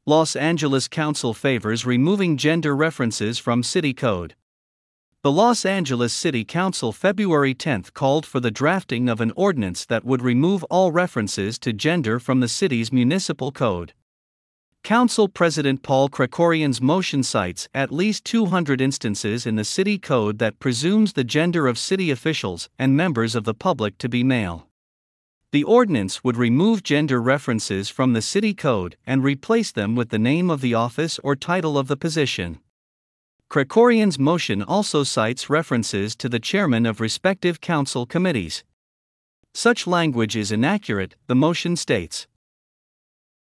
Los Angeles Council favors removing gender references from City Code. The Los Angeles City Council February 10 called for the drafting of an ordinance that would remove all references to gender from the city's municipal code. Council President Paul Krikorian's motion cites at least 200 instances in the city code that presumes the gender of city officials and members of the public to be male. The ordinance would remove gender references from the city code and replace them with the name of the office or title of the position. Krikorian's motion also cites references to the chairman of respective council committees. Such language is inaccurate, the motion states.